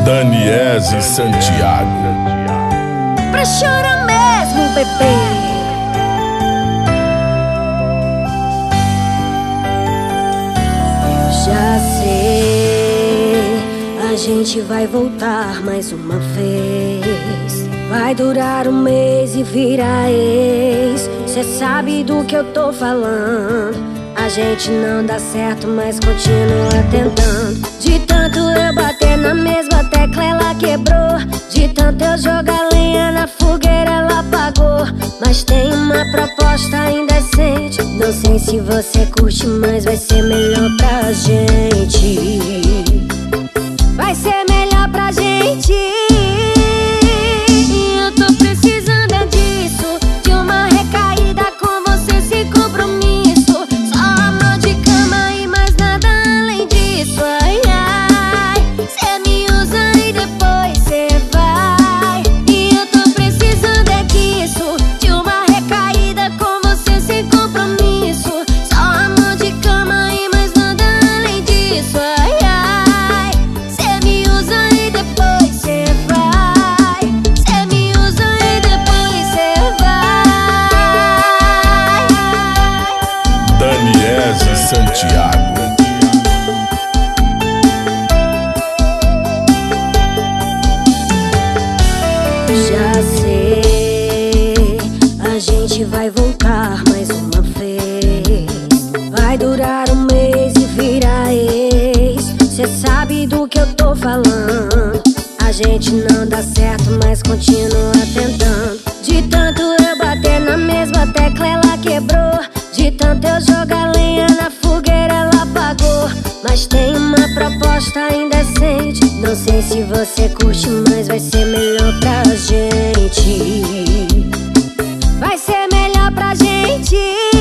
Daniese Santiago. Pra chorar mesmo, bebê. Eu já sei, a gente vai voltar mais uma vez. Vai durar um mês e vira ex. Cê sabe do que eu tô falando. A gente não dá certo, mas continua tentando. De tanto eu bater na mesma tecla, ela quebrou. De tanto eu jogar lenha na fogueira, ela apagou. Mas tem uma proposta indecente. Não sei se você curte, mas vai ser melhor pra gente. Vai ser melhor pra gente. Eu tô precisando é disso, de uma recaída com você sem compromisso. Só amor de cama e mais nada além disso. Ai, ai, cê me usa e depois cê vai. E eu tô precisando é disso, de uma recaída com você sem compromisso. Só amor de cama e mais nada além disso. Ai, ai, cê me usa e depois cê vai. Cê me usa e depois cê vai. Daniese Santiago. Já sei, a gente vai voltar mais uma vez. Vai durar um mês e vira ex. Cê sabe do que eu tô falando. A gente não dá certo, mas continua tentando. De tanto eu bater na mesma tecla, ela quebrou. De tanto eu jogar lenha na fogueira, ela apagou. Mas tem uma proposta indecente. Não sei se você curte, mas vai ser melhor pra gente. Vai ser melhor pra gente.